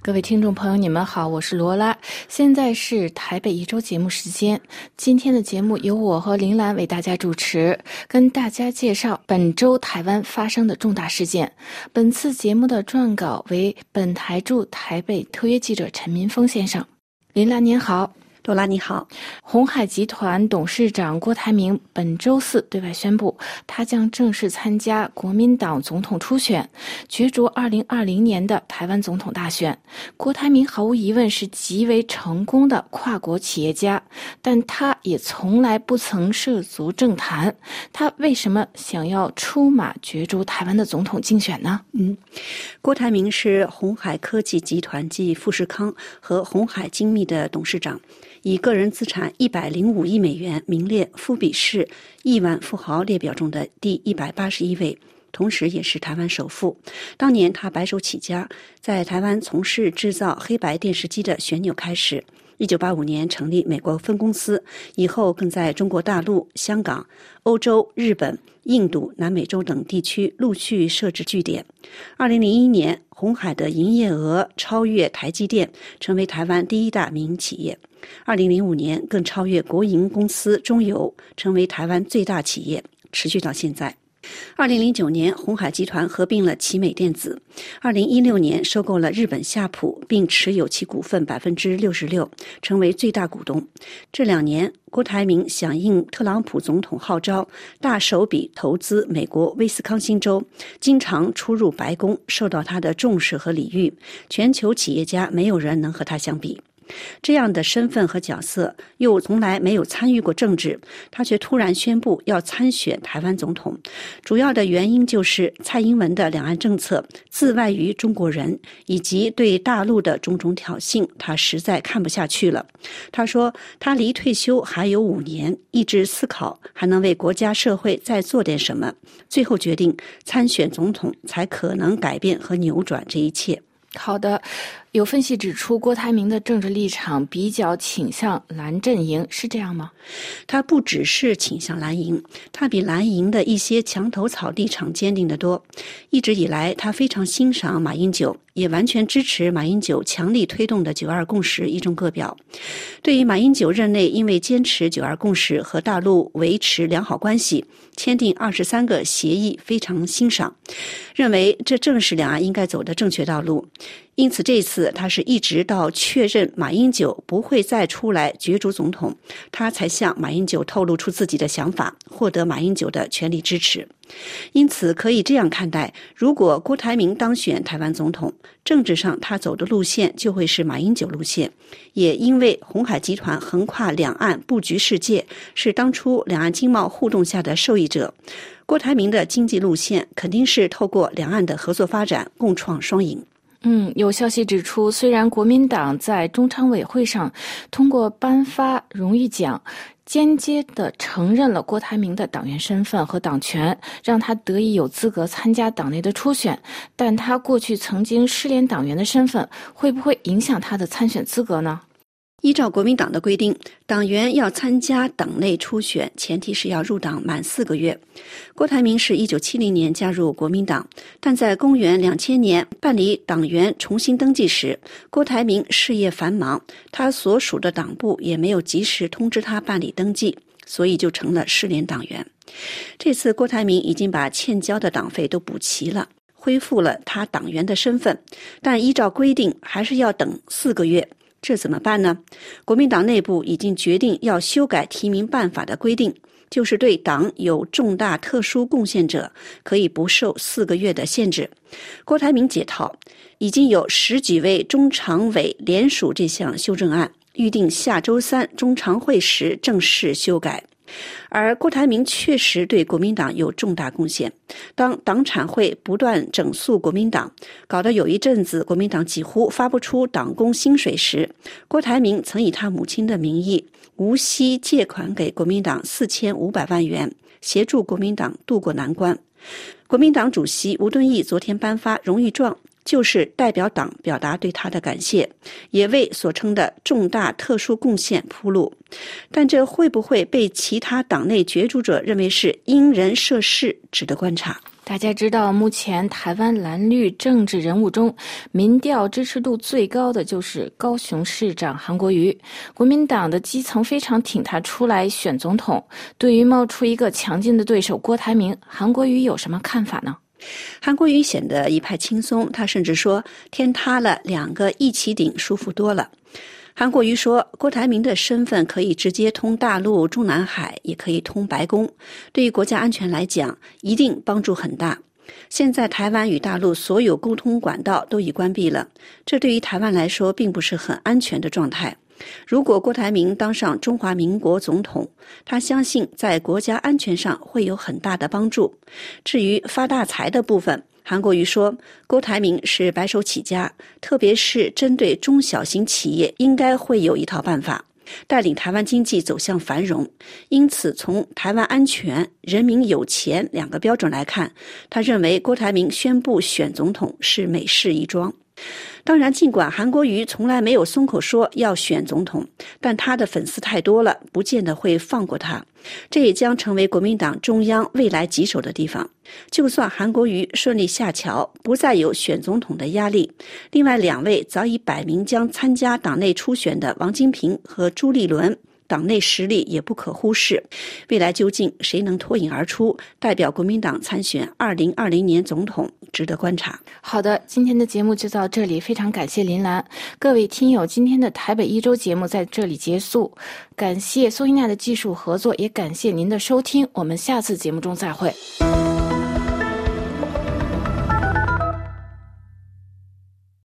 各位听众朋友，你们好，我是罗拉，现在是台北一周节目时间。今天的节目由我和林兰为大家主持，跟大家介绍本周台湾发生的重大事件。本次节目的撰稿为本台驻台北特约记者陈民峰先生。林兰您好。 罗拉你好。 鸿海集团董事长郭台铭本周四对外宣布，他将正式参加国民党总统初选，角逐2020年的台湾总统大选。郭台铭毫无疑问是极为成功的跨国企业家，但他也从来不曾涉足政坛。他为什么想要出马角逐台湾的总统竞选呢？ 郭台铭是鸿海科技集团暨富士康和鸿海精密的董事长，以个人资产105亿美元名列富比士亿万富豪列表中的第181位，同时也是台湾首富。当年他白手起家，在台湾从事制造黑白电视机的旋钮开始，1985年成立美国分公司，以后更在中国大陆、香港、欧洲、日本、印度、南美洲等地区陆续设置据点。2001年，鸿海的营业额超越台积电，成为台湾第一大民营企业。2005年更超越国营公司中油，成为台湾最大企业，持续到现在。2009年，鸿海集团合并了奇美电子。2016年，收购了日本夏普，并持有其股份66%，成为最大股东。这2年，郭台铭响应特朗普总统号召，大手笔投资美国威斯康星州，经常出入白宫，受到他的重视和礼遇。全球企业家没有人能和他相比。这样的身份和角色，又从来没有参与过政治，他却突然宣布要参选台湾总统。主要的原因就是蔡英文的两岸政策自外于中国人，以及对大陆的种种挑衅，他实在看不下去了。他说他离退休还有5年，一直思考还能为国家社会再做点什么，最后决定参选总统，才可能改变和扭转这一切。 好的，有分析指出，郭台铭的政治立场比较倾向蓝阵营，是这样吗？ 他不只是倾向蓝营，他比蓝营的一些墙头草立场坚定得多。一直以来，他非常欣赏马英九，也完全支持马英九强力推动的9·2共识一中各表。对于马英九任内因为坚持9·2共识和大陆维持良好关系，签订23个协议，非常欣赏，认为这正是两岸应该走的正确道路。因此这次他是一直到确认马英九不会再出来角逐总统，他才向马英九透露出自己的想法，获得马英九的全力支持。因此可以这样看待，如果郭台铭当选台湾总统，政治上他走的路线就会是马英九路线。也因为鸿海集团横跨两岸布局世界，是当初两岸经贸互动下的受益者，郭台铭的经济路线肯定是透过两岸的合作发展，共创双赢。 有消息指出，虽然国民党在中常委会上通过颁发荣誉奖，间接地承认了郭台铭的党员身份和党权，让他得以有资格参加党内的初选，但他过去曾经失联党员的身份，会不会影响他的参选资格呢？ 依照国民党的规定，党员要参加党内初选，前提是要入党满4个月。郭台铭是1970年加入国民党，但在公元2000年办理党员重新登记时，郭台铭事业繁忙，他所属的党部也没有及时通知他办理登记，所以就成了失联党员。这次郭台铭已经把欠交的党费都补齐了，恢复了他党员的身份，但依照规定还是要等4个月。这怎么办呢？国民党内部已经决定要修改提名办法的规定，就是对党有重大特殊贡献者可以不受4个月的限制。郭台铭解套，已经有10几位中常委联署这项修正案，预定下周3中常会时正式修改。而郭台铭确实对国民党有重大贡献，当党产会不断整肃国民党，搞得有一阵子国民党几乎发不出党工薪水时，郭台铭曾以他母亲的名义无息借款给国民党4500万元，协助国民党渡过难关。国民党主席吴敦义昨天颁发荣誉状，就是代表党表达对他的感谢，也为所称的重大特殊贡献铺路。但这会不会被其他党内角逐者认为是因人设事，值得观察。 大家知道，目前台湾蓝绿政治人物中，民调支持度最高的就是高雄市长韩国瑜。国民党的基层非常挺他出来选总统。对于冒出一个强劲的对手郭台铭，韩国瑜有什么看法呢？ 韩国瑜显得一派轻松，他甚至说天塌了2个一起顶舒服多了。韩国瑜说，郭台铭的身份可以直接通大陆、中南海，也可以通白宫，对于国家安全来讲一定帮助很大。现在台湾与大陆所有沟通管道都已关闭了，这对于台湾来说并不是很安全的状态。如果郭台铭当上中华民国总统，他相信在国家安全上会有很大的帮助。至于发大财的部分，韩国瑜说，郭台铭是白手起家，特别是针对中小型企业应该会有一套办法，带领台湾经济走向繁荣。因此从台湾安全、人民有钱2个标准来看，他认为郭台铭宣布选总统是美事一桩。当然，尽管韩国瑜从来没有松口说要选总统，但他的粉丝太多了，不见得会放过他。这也将成为国民党中央未来棘手的地方。就算韩国瑜顺利下桥，不再有选总统的压力，另外2位早已摆明将参加党内初选的王金平和朱立伦，党内实力也不可忽视。未来究竟谁能脱颖而出，代表国民党参选2020年总统，值得观察。 好的，今天的节目就到这里，非常感谢林兰。各位听友，今天的台北一周节目在这里结束，感谢苏伊娜的技术合作，也感谢您的收听，我们下次节目中再会。